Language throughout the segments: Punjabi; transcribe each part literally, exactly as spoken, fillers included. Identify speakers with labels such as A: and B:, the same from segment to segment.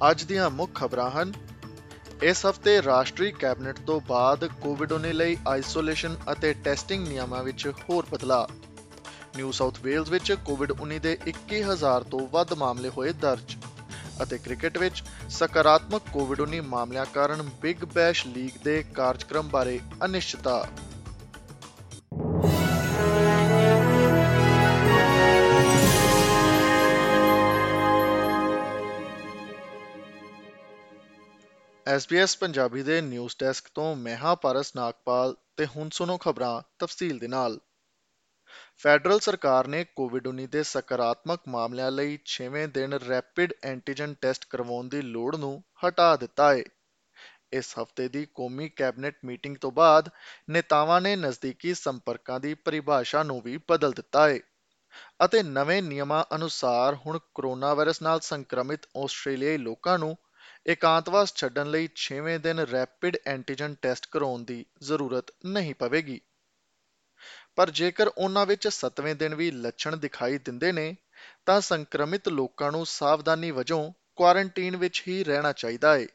A: ਅੱਜ ਦੀਆਂ ਮੁੱਖ ਖਬਰਾਂ ਹਨ। ਇਸ ਹਫ਼ਤੇ ਰਾਸ਼ਟਰੀ ਕੈਬਨਿਟ ਤੋਂ ਬਾਅਦ ਕੋਵਿਡ ਉੱਨੀ ਲਈ ਆਈਸੋਲੇਸ਼ਨ ਅਤੇ ਟੈਸਟਿੰਗ ਨਿਯਮਾਂ ਵਿੱਚ ਹੋਰ ਬਦਲਾਅ। ਨਿਊ ਸਾਊਥ ਵੇਲਜ਼ ਵਿੱਚ ਕੋਵਿਡ ਉੱਨੀ ਦੇ ਇੱਕੀ ਹਜ਼ਾਰ ਤੋਂ ਵੱਧ ਮਾਮਲੇ ਹੋਏ ਦਰਜ। ਅਤੇ ਕ੍ਰਿਕਟ ਵਿੱਚ ਸਕਾਰਾਤਮਕ ਕੋਵਿਡ ਉੱਨੀ ਮਾਮਲਿਆਂ ਕਾਰਨ ਬਿਗ ਬੈਸ਼ ਲੀਗ ਦੇ ਕਾਰਜਕ੍ਰਮ ਬਾਰੇ ਅਨਿਸ਼ਚਿਤਤਾ। ਐਸ ਬੀ ਐਸ ਪੰਜਾਬੀ ਦੇ ਨਿਊਜ਼ ਡੈਸਕ ਤੋਂ ਮੈਂ ਹਾਂ ਪਾਰਸ ਨਾਗਪਾਲ ਤੇ ਹੁਣ ਸੁਣੋ ਖਬਰਾਂ ਤਫਸੀਲ ਦੇ ਨਾਲ। ਫੈਡਰਲ ਸਰਕਾਰ ਨੇ ਕੋਵਿਡ ਉੱਨੀ ਦੇ ਸਕਾਰਾਤਮਕ ਮਾਮਲਿਆਂ ਲਈ ਛੇਵੇਂ ਦਿਨ ਰੈਪਿਡ ਐਂਟੀਜਨ ਟੈਸਟ ਕਰਵਾਉਣ ਦੀ ਲੋੜ ਨੂੰ ਹਟਾ ਦਿੱਤਾ ਹੈ। ਇਸ ਹਫ਼ਤੇ ਦੀ ਕੌਮੀ ਕੈਬਨਿਟ ਮੀਟਿੰਗ ਤੋਂ ਬਾਅਦ ਨੇਤਾਵਾਂ ਨੇ ਨਜ਼ਦੀਕੀ ਸੰਪਰਕਾਂ ਦੀ ਪਰਿਭਾਸ਼ਾ ਨੂੰ ਵੀ ਬਦਲ ਦਿੱਤਾ ਹੈ ਅਤੇ ਨਵੇਂ ਨਿਯਮਾਂ ਅਨੁਸਾਰ ਹੁਣ ਕੋਰੋਨਾ ਵਾਇਰਸ ਨਾਲ ਸੰਕਰਮਿਤ ਆਸਟ੍ਰੇਲੀਆਈ ਲੋਕਾਂ ਨੂੰ ਇਕਾਂਤਵਾਸ ਛੱਡਣ ਲਈ ਛੇਵੇਂ ਦਿਨ ਰੈਪਿਡ ਐਂਟੀਜਨ ਟੈਸਟ ਕਰਾਉਣ ਦੀ ਜ਼ਰੂਰਤ ਨਹੀਂ ਪਵੇਗੀ। ਪਰ ਜੇਕਰ ਉਹਨਾਂ ਵਿੱਚ ਸੱਤਵੇਂ ਦਿਨ ਵੀ ਲੱਛਣ ਦਿਖਾਈ ਦਿੰਦੇ ਨੇ ਤਾਂ ਸੰਕਰਮਿਤ ਲੋਕਾਂ ਨੂੰ ਸਾਵਧਾਨੀ ਵਜੋਂ ਕੁਆਰੰਟੀਨ ਵਿੱਚ ਹੀ ਰਹਿਣਾ ਚਾਹੀਦਾ ਹੈ।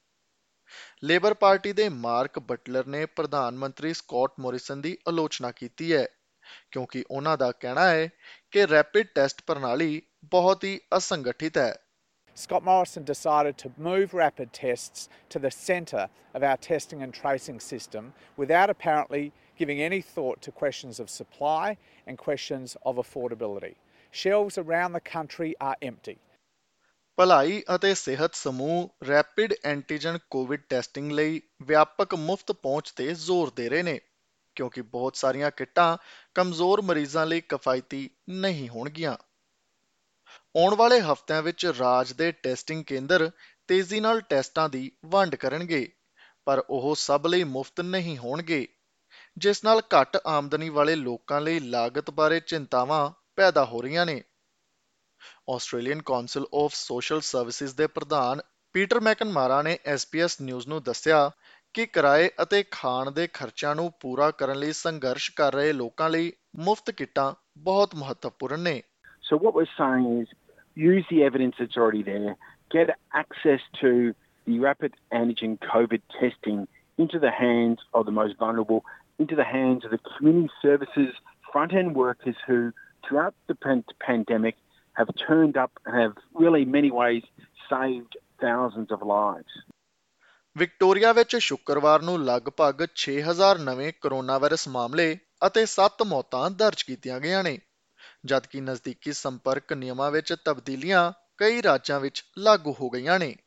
A: ਲੇਬਰ ਪਾਰਟੀ ਦੇ ਮਾਰਕ ਬਟਲਰ ਨੇ ਪ੍ਰਧਾਨ ਮੰਤਰੀ ਸਕਾਟ ਮੋਰਿਸਨ ਦੀ ਆਲੋਚਨਾ ਕੀਤੀ ਹੈ ਕਿਉਂਕਿ ਉਹਨਾਂ ਦਾ ਕਹਿਣਾ ਹੈ ਕਿ ਰੈਪਿਡ ਟੈਸਟ ਪ੍ਰਣਾਲੀ ਬਹੁਤ ਹੀ ਅਸੰਗਠਿਤ ਹੈ।
B: Scott Morrison decided to move rapid tests to the centre of our testing and tracing system without apparently giving any thought to questions of supply and questions of affordability. Shelves around the country are empty.
A: ਭਲਾਈ ਅਤੇ ਸਿਹਤ ਸਮੂਹ ਰੈਪਿਡ ਐਂਟੀਜਨ ਕੋਵਿਡ ਟੈਸਟਿੰਗ ਲਈ ਵਿਆਪਕ ਮੁਫਤ ਪਹੁੰਚ ਤੇ ਜ਼ੋਰ ਦੇ ਰਹੇ ਨੇ ਕਿਉਂਕਿ ਬਹੁਤ ਸਾਰੀਆਂ ਕਿੱਟਾਂ ਕਮਜ਼ੋਰ ਮਰੀਜ਼ਾਂ ਲਈ ਕਿਫਾਇਤੀ ਨਹੀਂ ਹੋਣਗੀਆਂ। ਆਉਣ ਵਾਲੇ ਹਫ਼ਤਿਆਂ ਵਿੱਚ ਰਾਜ ਦੇ ਟੈਸਟਿੰਗ ਕੇਂਦਰ ਤੇਜ਼ੀ ਨਾਲ ਟੈਸਟਾਂ ਦੀ ਵੰਡ ਕਰਨਗੇ ਪਰ ਉਹ ਸਭ ਲਈ ਮੁਫਤ ਨਹੀਂ ਹੋਣਗੇ ਜਿਸ ਨਾਲ ਘੱਟ ਆਮਦਨੀ ਵਾਲੇ ਲੋਕਾਂ ਲਈ ਲਾਗਤ ਬਾਰੇ ਚਿੰਤਾਵਾਂ ਪੈਦਾ ਹੋ ਰਹੀਆਂ ਨੇ। Australian Council of Social Services ਦੇ ਪ੍ਰਧਾਨ ਪੀਟਰ ਮੈਕਨਮਾਰਾ ਨੇ ਐਸ ਬੀ ਐਸ ਨਿਊਜ਼ ਨੂੰ ਦੱਸਿਆ ਕਿ ਕਿਰਾਏ ਅਤੇ ਖਾਣ ਦੇ ਖਰਚਿਆਂ ਨੂੰ ਪੂਰਾ ਕਰਨ ਲਈ ਸੰਘਰਸ਼ ਕਰ ਰਹੇ ਲੋਕਾਂ ਲਈ ਮੁਫਤ ਕਿੱਟਾਂ ਬਹੁਤ ਮਹੱਤਵਪੂਰਨ ਨੇ।
C: So what we're saying is use the evidence that's already there, get access to the rapid antigen COVID testing into the hands of the most vulnerable, into the hands of the community services front-end workers who throughout the pandemic have turned up and have really in many ways saved thousands of lives.
A: Victoria ਵਿੱਚ ਸ਼ੁੱਕਰਵਾਰ ਨੂੰ ਲਗਭਗ ਛੇ ਹਜ਼ਾਰ ਨਵੇਂ ਕੋਰੋਨਾ ਵਾਇਰਸ ਮਾਮਲੇ ਅਤੇ ਸੱਤ ਮੌਤਾਂ ਦਰਜ ਕੀਤੀਆਂ ਗਈਆਂ ਨੇ ਜਦਕਿ ਨਜ਼ਦੀਕੀ ਸੰਪਰਕ ਨਿਯਮਾਂ ਵਿੱਚ ਤਬਦੀਲੀਆਂ ਕਈ ਰਾਜਾਂ ਵਿੱਚ ਲਾਗੂ ਹੋ ਗਈਆਂ ਨੇ।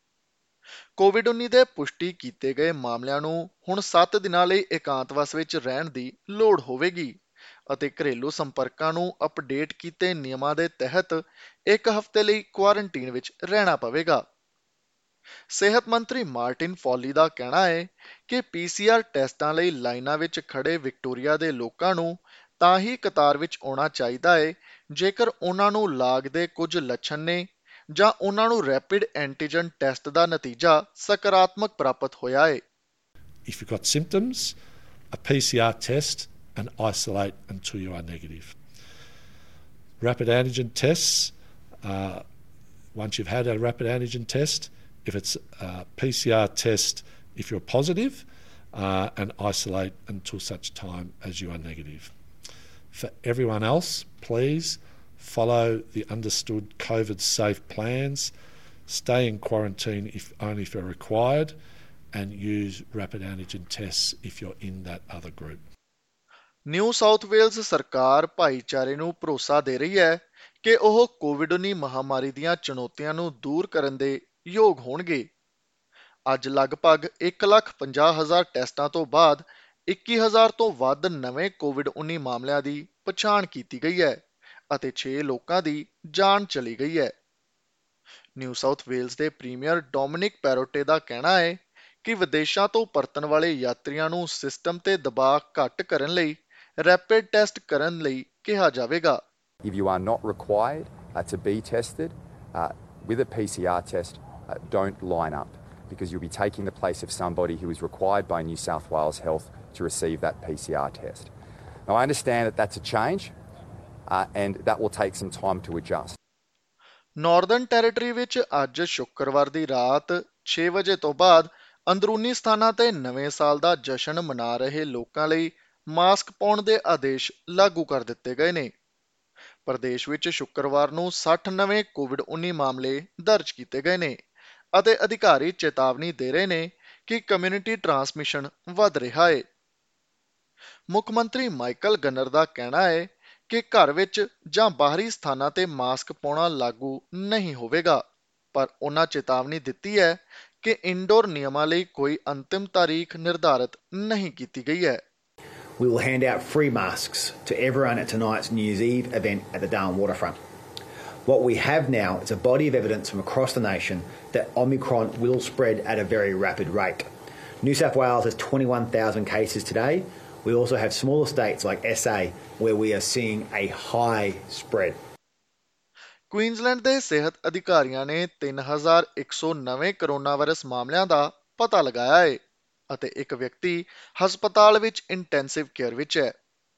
A: ਕੋਵਿਡ ਉੱਨੀ ਦੇ ਪੁਸ਼ਟੀ ਕੀਤੇ ਗਏ ਮਾਮਲਿਆਂ ਨੂੰ ਹੁਣ ਸੱਤ ਦਿਨਾਂ ਲਈ ਇਕਾਂਤਵਾਸ ਵਿੱਚ ਰਹਿਣ ਦੀ ਲੋੜ ਹੋਵੇਗੀ ਅਤੇ ਘਰੇਲੂ ਸੰਪਰਕਾਂ ਨੂੰ ਅਪਡੇਟ ਕੀਤੇ ਨਿਯਮਾਂ ਦੇ ਤਹਿਤ ਇੱਕ ਹਫ਼ਤੇ ਲਈ ਕੁਆਰੰਟੀਨ ਵਿੱਚ ਰਹਿਣਾ ਪਵੇਗਾ। ਸਿਹਤ ਮੰਤਰੀ ਮਾਰਟਿਨ ਫੌਲੀ ਦਾ ਕਹਿਣਾ ਹੈ ਕਿ ਪੀ ਸੀ ਆਰ ਟੈਸਟਾਂ ਲਈ ਲਾਈਨਾਂ ਵਿੱਚ ਖੜੇ ਵਿਕਟੋਰੀਆ ਦੇ ਲੋਕਾਂ ਨੂੰ ਤਾਂ ਹੀ ਕਤਾਰ ਵਿੱਚ ਆਉਣਾ ਚਾਹੀਦਾ ਹੈ ਜੇਕਰ ਉਹਨਾਂ ਨੂੰ ਲਾਗ ਦੇ ਕੁਝ ਲੱਛਣ ਨੇ ਜਾਂ ਉਹਨਾਂ ਨੂੰ ਰੈਪਿਡ ਐਂਟੀਜਨ ਟੈਸਟ ਦਾ ਨਤੀਜਾ ਸਕਾਰਾਤਮਕ ਪ੍ਰਾਪਤ ਹੋਇਆ ਹੈ।
D: If you've got symptoms, a P C R test and isolate until you are negative. Rapid antigen tests, uh, once you've had a rapid antigen test, if it's a P C R test if you're positive, uh, and isolate until such time as you are negative. For everyone else, please follow the understood COVID safe plans, stay in quarantine if only if you're required, and use rapid antigen tests if you're in that other group.
A: New South Wales ਸਰਕਾਰ ਭਾਈਚਾਰੇ ਨੂੰ ਭਰੋਸਾ ਦੇ ਰਹੀ ਹੈ ਕਿ ਉਹ ਕੋਵਿਡ ਉੱਨੀ ਮਹਾਮਾਰੀ ਦੀਆਂ ਚੁਣੌਤੀਆਂ ਨੂੰ ਦੂਰ ਕਰਨ ਦੇ ਯੋਗ ਹੋਣਗੇ। ਅੱਜ ਲਗਭਗ ਇੱਕ ਲੱਖ ਪੰਜਾਹ ਹਜ਼ਾਰ ਟੈਸਟਾਂ ਤੋਂ ਬਾਅਦ ਇੱਕੀ ਹਜ਼ਾਰ ਤੋਂ ਵੱਧ ਨਵੇਂ ਕੋਵਿਡ ਉੱਨੀ ਮਾਮਲਿਆਂ ਦੀ ਪਛਾਣ ਕੀਤੀ ਗਈ ਹੈ ਅਤੇ ਛੇ ਲੋਕਾਂ ਦੀ ਜਾਨ ਚਲੀ ਗਈ ਹੈ। ਨਿਊ ਸਾਊਥ ਵੇਲਜ਼ ਦੇ ਪ੍ਰੀਮੀਅਰ ਡੋਮਿਨਿਕ ਪੈਰੋਟੇ ਦਾ ਕਹਿਣਾ ਹੈ ਕਿ ਵਿਦੇਸ਼ਾਂ ਤੋਂ ਪਰਤਣ ਵਾਲੇ ਯਾਤਰੀਆਂ ਨੂੰ ਸਿਸਟਮ ਤੇ ਦਬਾਅ ਘੱਟ ਕਰਨ ਲਈ ਰੈਪਿਡ ਟੈਸਟ ਕਰਨ ਲਈ ਕਿਹਾ ਜਾਵੇਗਾ।
E: If you are not required uh, to be tested uh, with a P C R test, uh, don't line up because you'll be taking the place of somebody who is required by New South Wales Health to receive that P C R test. Now, I understand that that's a change uh, and that will take some time to adjust.
A: Northern Territory ਵਿੱਚ ਅੱਜ ਸ਼ੁੱਕਰਵਾਰ ਦੀ ਰਾਤ ਛੇ ਵਜੇ ਤੋਂ ਬਾਅਦ ਅੰਦਰੂਨੀ ਸਥਾਨਾਂ ਤੇ ਨਵੇਂ ਸਾਲ ਦਾ ਜਸ਼ਨ ਮਨਾ ਰਹੇ ਲੋਕਾਂ ਲਈ ਮਾਸਕ ਪਾਉਣ ਦੇ ਆਦੇਸ਼ ਲਾਗੂ ਕਰ ਦਿੱਤੇ ਗਏ ਨੇ। ਪ੍ਰਦੇਸ਼ ਵਿੱਚ ਸ਼ੁੱਕਰਵਾਰ ਨੂੰ ਸੱਠ ਨਵੇਂ ਕੋਵਿਡ ਉੱਨੀ ਮਾਮਲੇ ਦਰਜ ਕੀਤੇ ਗਏ ਨੇ ਅਤੇ ਅਧਿਕਾਰੀ ਚੇਤਾਵਨੀ ਦੇ ਰਹੇ ਨੇ ਕਿ ਕਮਿਊਨਿਟੀ ਟਰਾਂਸਮਿਸ਼ਨ ਵੱਧ ਰਿਹਾ ਹੈ। ਮੁੱਖ ਮੰਤਰੀ ਮਾਈਕਲ ਗਨਰ ਦਾ ਕਹਿਣਾ ਹੈ ਕਿ ਘਰ ਵਿੱਚ ਜਾਂ ਬਾਹਰੀ ਸਥਾਨਾਂ ਤੇ ਮਾਸਕ ਪਾਉਣਾ ਲਾਗੂ ਨਹੀਂ ਹੋਵੇਗਾ, ਪਰ ਉਹਨਾਂ ਚੇਤਾਵਨੀ ਦਿੱਤੀ ਹੈ ਕਿ ਇਨਡੋਰ ਨਿਯਮਾਂ ਲਈ ਕੋਈ ਅੰਤਿਮ ਤਾਰੀਖ ਨਿਰਧਾਰਤ ਨਹੀਂ ਕੀਤੀ ਗਈ ਹੈ।
F: We will hand out free masks to everyone at tonight's New Year's Eve event at the Darwin waterfront. What we have now is a body of evidence from across the nation that Omicron will spread at a very rapid rate. New South Wales has twenty-one thousand cases today. We also have smaller states like S A where we are seeing a high spread.
A: Queensland ਦੇ ਸਿਹਤ ਅਧਿਕਾਰੀਆਂ ਨੇ ਤਿੰਨ ਹਜ਼ਾਰ ਇੱਕ ਸੌ ਨਵੇਂ ਕਰੋਨਾ ਵਾਇਰਸ ਮਾਮਲਿਆਂ ਦਾ ਪਤਾ ਲਗਾਇਆ ਹੈ ਅਤੇ ਇੱਕ ਵਿਅਕਤੀ ਹਸਪਤਾਲ ਵਿੱਚ ਇੰਟੈਂਸਿਵ ਕੇਅਰ ਵਿੱਚ ਹੈ।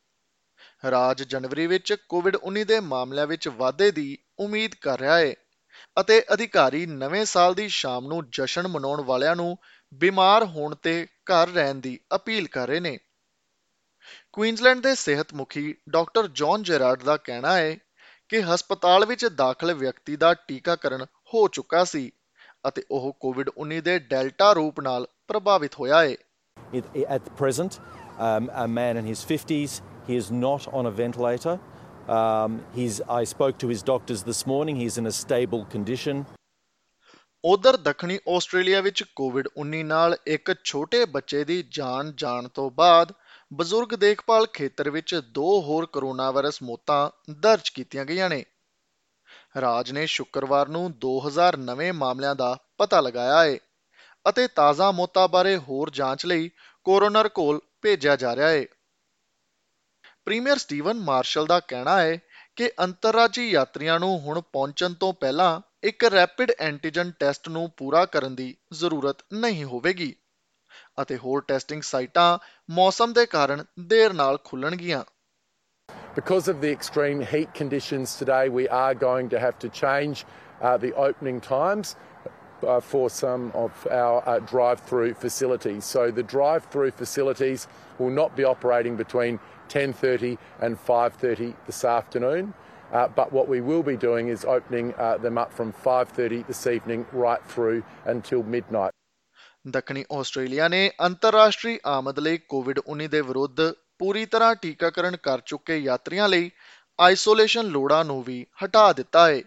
A: ਰਾਜ ਜਨਵਰੀ ਵਿੱਚ ਕੋਵਿਡ ਉੱਨੀ ਦੇ ਮਾਮਲਿਆਂ ਵਿੱਚ ਵਾਧੇ ਦੀ ਉਮੀਦ ਕਰ ਰਿਹਾ ਹੈ ਅਤੇ ਅਧਿਕਾਰੀ ਨਵੇਂ ਸਾਲ ਦੀ ਸ਼ਾਮ ਨੂੰ ਜਸ਼ਨ ਮਨਾਉਣ ਵਾਲਿਆਂ ਨੂੰ ਬਿਮਾਰ ਹੋਣ ਤੇ ਘਰ ਰਹਿਣ ਦੀ ਅਪੀਲ ਕਰ ਰਹੇ ਨੇ। ਕੁਈਨਜ਼ਲੈਂਡ ਦੇ ਸਿਹਤ ਮੁਖੀ ਡਾਕਟਰ ਜੌਨ ਜੈਰਾਰਡ ਦਾ ਕਹਿਣਾ ਹੈ ਕਿ ਹਸਪਤਾਲ ਵਿੱਚ ਦਾਖਲ ਵਿਅਕਤੀ ਦਾ ਟੀਕਾਕਰਨ ਹੋ ਚੁੱਕਾ ਸੀ ਅਤੇ ਉਹ ਕੋਵਿਡ ਉੱਨੀ ਦੇ ਡੈਲਟਾ ਰੂਪ ਨਾਲ ਪ੍ਰਭਾਵਿਤ ਹੋਇਆ ਹੈ।
G: At present, um, a man in his fifties, he is not on a ventilator. Um, he's, I spoke to his doctors this morning, he's in a stable condition.
A: ਉਧਰ ਦੱਖਣੀ ਆਸਟ੍ਰੇਲੀਆ ਵਿੱਚ ਕੋਵਿਡ ਉੱਨੀ ਨਾਲ ਇੱਕ ਛੋਟੇ ਬੱਚੇ ਦੀ ਜਾਨ ਜਾਣ ਤੋਂ ਬਾਅਦ ਬਜ਼ੁਰਗ ਦੇਖਭਾਲ ਖੇਤਰ ਵਿੱਚ ਦੋ ਹੋਰ ਕਰੋਨਾ ਵਾਇਰਸ ਮੌਤਾਂ ਦਰਜ ਕੀਤੀਆਂ ਗਈਆਂ ਨੇ। ਰਾਜ ਨੇ ਸ਼ੁੱਕਰਵਾਰ ਨੂੰ ਦੋ ਹਜ਼ਾਰ ਨਵੇਂ ਮਾਮਲਿਆਂ ਦਾ ਪਤਾ ਲਗਾਇਆ ਹੈ ਅਤੇ ਤਾਜ਼ਾ ਮੌਤਾਂ ਬਾਰੇ ਹੋਰ ਜਾਂਚ ਲਈ ਕੋਰੋਨਰ ਕੋਲ ਭੇਜਿਆ ਜਾ ਰਿਹਾ ਹੈ। ਪ੍ਰੀਮੀਅਰ ਸਟੀਵਨ ਮਾਰਸ਼ਲ ਦਾ ਕਹਿਣਾ ਹੈ ਕਿ ਅੰਤਰਰਾਜੀ ਯਾਤਰੀਆਂ ਨੂੰ ਹੁਣ ਪਹੁੰਚਣ ਤੋਂ ਪਹਿਲਾਂ ਇੱਕ ਰੈਪਿਡ ਐਂਟੀਜਨ ਟੈਸਟ ਨੂੰ ਪੂਰਾ ਕਰਨ ਦੀ ਜ਼ਰੂਰਤ ਨਹੀਂ ਹੋਵੇਗੀ ਅਤੇ ਹੋਰ ਟੈਸਟਿੰਗ ਸਾਈਟਾਂ ਮੌਸਮ ਦੇ ਕਾਰਨ ਦੇਰ ਨਾਲ ਖੁੱਲਣਗੀਆਂ।
H: Because of the extreme heat conditions today, we are going to have to change uh, the opening times uh, for some of our uh, drive-through facilities. So the drive-through facilities will not be operating between ten thirty and five thirty this afternoon. Uh, but what we will be doing is opening uh, them up from five thirty this evening right through until midnight.
A: ਦੱਖਣੀ ਆਸਟ੍ਰੇਲੀਆ ਨੇ ਅੰਤਰਰਾਸ਼ਟਰੀ ਆਮਦ ਲਈ ਕੋਵਿਡ ਉੱਨੀ ਦੇ ਵਿਰੁੱਧ ਪੂਰੀ ਤਰ੍ਹਾਂ ਟੀਕਾਕਰਨ ਕਰ ਚੁੱਕੇ ਯਾਤਰੀਆਂ ਲਈ ਆਈਸੋਲੇਸ਼ਨ ਲੋੜਾਂ ਨੂੰ ਵੀ ਹਟਾ ਦਿੱਤਾ ਹੈ।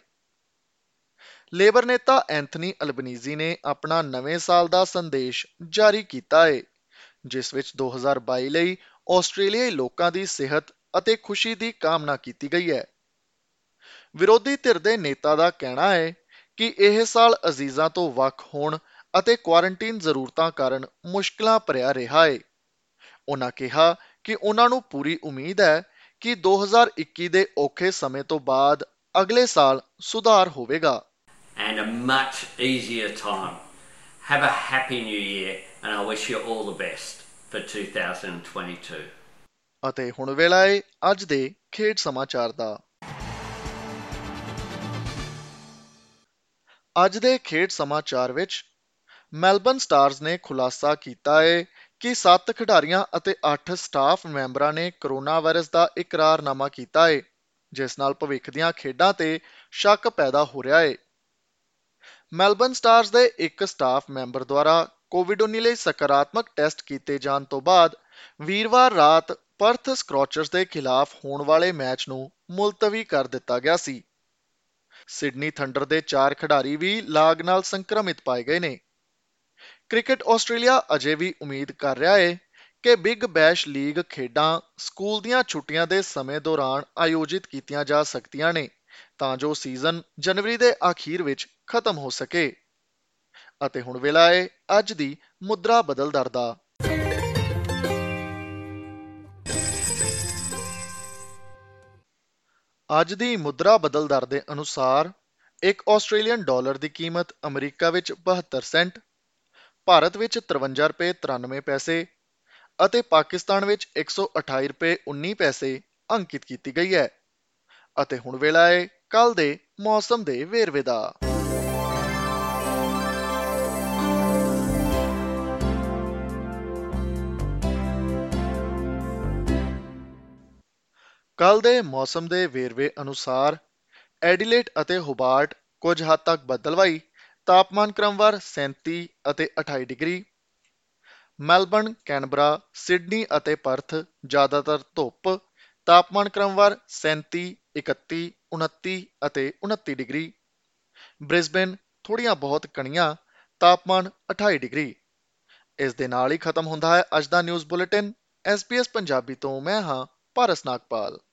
A: ਲੇਬਰ ਨੇਤਾ ਐਂਥਨੀ ਅਲਬਨੀਜ਼ੀ ਨੇ ਆਪਣਾ ਨਵੇਂ ਸਾਲ ਦਾ ਸੰਦੇਸ਼ ਜਾਰੀ ਕੀਤਾ ਹੈ, ਜਿਸ ਵਿੱਚ ਦੋ ਹਜ਼ਾਰ ਬਾਈ ਲਈ ਆਸਟ੍ਰੇਲੀਆਈ ਲੋਕਾਂ ਦੀ ਸਿਹਤ ਅਤੇ ਖੁਸ਼ੀ ਦੀ ਕਾਮਨਾ ਕੀਤੀ ਗਈ ਹੈ। ਵਿਰੋਧੀ ਧਿਰ ਦੇ ਨੇਤਾ ਦਾ ਕਹਿਣਾ ਹੈ ਕਿ ਇਹ ਸਾਲ ਅਜ਼ੀਜ਼ਾਂ ਤੋਂ ਵੱਖ ਹੋਣ ਅਤੇ ਕੁਆਰੰਟੀਨ ਜ਼ਰੂਰਤਾਂ ਕਾਰਨ ਮੁਸ਼ਕਲਾਂ ਭਰਿਆ ਰਿਹਾ ਹੈ। ਉਹਨਾਂ ਕਿਹਾ ਕਿ ਉਹਨਾਂ ਨੂੰ ਪੂਰੀ ਉਮੀਦ ਹੈ ਕਿ ਦੋ ਹਜ਼ਾਰ ਇੱਕੀ ਦੇ ਔਖੇ ਸਮੇਂ ਤੋਂ ਬਾਅਦ ਅਗਲੇ ਸਾਲ ਸੁਧਾਰ ਹੋਵੇਗਾ।
I: And a much easier time. Have a happy new year and I wish you all the best for two thousand twenty-two.
A: ਅਤੇ ਹੁਣ ਵੇਲਾ ਹੈ ਅੱਜ ਦੇ ਖੇਡ ਸਮਾਚਾਰ ਦਾ। ਅੱਜ ਦੇ ਖੇਡ ਸਮਾਚਾਰ ਵਿੱਚ ਮੈਲਬਨ ਸਟਾਰਜ਼ ਨੇ ਖੁਲਾਸਾ ਕੀਤਾ ਹੈ ਕਿ ਸੱਤ ਖਿਡਾਰੀਆਂ ਅਤੇ ਅੱਠ ਸਟਾਫ ਮੈਂਬਰਾਂ ਨੇ ਕਰੋਨਾ ਵਾਇਰਸ ਦਾ ਇਕਰਾਰਨਾਮਾ ਕੀਤਾ ਹੈ, ਜਿਸ ਨਾਲ ਭਵਿੱਖ ਦੀਆਂ ਖੇਡਾਂ ਤੇ ਸ਼ੱਕ ਪੈਦਾ ਹੋ ਰਿਹਾ ਹੈ। ਮੈਲਬਨ ਸਟਾਰਜ਼ ਦੇ ਇੱਕ ਸਟਾਫ ਮੈਂਬਰ ਦੁਆਰਾ ਕੋਵਿਡ ਉੱਨੀ ਲਈ ਸਕਾਰਾਤਮਕ ਟੈਸਟ ਕੀਤੇ ਜਾਣ ਤੋਂ ਬਾਅਦ ਵੀਰਵਾਰ ਰਾਤ ਪਰਥ ਸਕਰੌਚਰਸ ਦੇ ਖਿਲਾਫ ਹੋਣ ਵਾਲੇ ਮੈਚ ਨੂੰ ਮੁਲਤਵੀ ਕਰ ਦਿੱਤਾ ਗਿਆ ਸੀ। ਸਿਡਨੀ ਥੰਡਰ ਦੇ ਚਾਰ ਖਿਡਾਰੀ ਵੀ ਲਾਗ ਨਾਲ ਸੰਕਰਮਿਤ ਪਾਏ ਗਏ ਨੇ। ਕ੍ਰਿਕਟ ਆਸਟ੍ਰੇਲੀਆ ਅਜੇ ਵੀ ਉਮੀਦ ਕਰ ਰਿਹਾ ਹੈ ਕਿ ਬਿਗ ਬੈਸ਼ ਲੀਗ ਖੇਡਾਂ ਸਕੂਲ ਦੀਆਂ ਛੁੱਟੀਆਂ ਦੇ ਸਮੇਂ ਦੌਰਾਨ ਆਯੋਜਿਤ ਕੀਤੀਆਂ ਜਾ ਸਕਦੀਆਂ ਨੇ ਤਾਂ ਜੋ ਸੀਜ਼ਨ ਜਨਵਰੀ ਦੇ ਅਖੀਰ ਵਿੱਚ ਖਤਮ ਹੋ ਸਕੇ। ਅਤੇ ਹੁਣ ਵੇਲਾ ਹੈ ਅੱਜ ਦੀ ਮੁਦਰਾ ਬਦਲ ਦਰ ਦਾ। ਅੱਜ ਦੀ ਮੁਦਰਾ ਬਦਲ ਦਰ ਦੇ ਅਨੁਸਾਰ ਇੱਕ ਆਸਟ੍ਰੇਲੀਅਨ ਡਾਲਰ ਦੀ ਕੀਮਤ ਅਮਰੀਕਾ ਵਿੱਚ ਬਹੱਤਰ ਸੈਂਟ, ਭਾਰਤ ਵਿੱਚ ਤਰਵੰਜਾ ਰੁਪਏ ਤਰਾਨਵੇਂ ਪੈਸੇ ਅਤੇ ਪਾਕਿਸਤਾਨ ਵਿੱਚ ਇੱਕ ਸੌ ਅਠਾਈ ਰੁਪਏ ਉੱਨੀ ਪੈਸੇ ਅੰਕਿਤ ਕੀਤੀ ਗਈ ਹੈ। ਅਤੇ ਹੁਣ ਵੇਲਾ ਹੈ ਕੱਲ ਦੇ ਮੌਸਮ ਦੇ ਵੇਰਵੇ ਦਾ। ਕੱਲ ਦੇ ਮੌਸਮ ਦੇ ਵੇਰਵੇ ਅਨੁਸਾਰ ਐਡੀਲੇਡ ਅਤੇ ਹੋਬਾਰਟ ਕੁਝ ਹੱਦ ਤੱਕ ਬੱਦਲਵਾਈ, ਤਾਪਮਾਨ ਕ੍ਰਮਵਾਰ ਸੈਂਤੀ ਅਤੇ ਅਠਾਈ ਡਿਗਰੀ। ਮੈਲਬਰਨ, ਕੈਨਬਰਾ, ਸਿਡਨੀ ਅਤੇ ਪਰਥ ਜ਼ਿਆਦਾਤਰ ਧੁੱਪ, ਤਾਪਮਾਨ ਕ੍ਰਮਵਾਰ ਸੈਂਤੀ, ਇਕੱਤੀ, ਉਨੱਤੀ ਅਤੇ ਉਨੱਤੀ ਡਿਗਰੀ। ਬ੍ਰਿਸਬੇਨ ਥੋੜ੍ਹੀਆਂ ਬਹੁਤ ਕਣੀਆਂ, ਤਾਪਮਾਨ ਅਠਾਈ ਡਿਗਰੀ। ਇਸ ਦੇ ਨਾਲ ਹੀ ਖਤਮ ਹੁੰਦਾ ਹੈ ਅੱਜ ਦਾ news bulletin. S B S Punjabi ਤੋਂ ਮੈਂ ਹਾਂ ਪਾਰਸ ਨਾਗਪਾਲ।